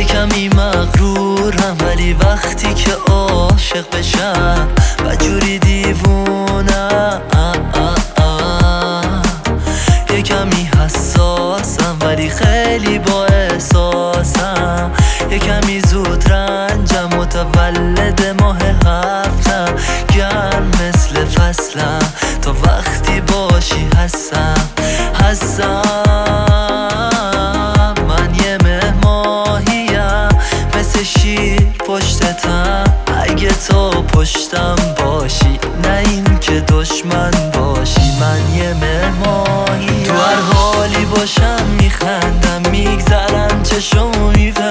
کمی مغرورم ولی وقتی که عاشق بشم و جوری دیوونم یه کمی حساسم ولی خیلی با احساسم، یه کمی زود رنجم، متولد ماه هفتم، گرم مثل فصلم، تا وقتی باشی هستم من یه مه ماهیم مثل شیر پشتتم، اگه تو پشتم باشی نه این که دشمن باشی. من یه مه ماهیم تو هر حالی باشم میخندم، میگذرم چشمو میفهم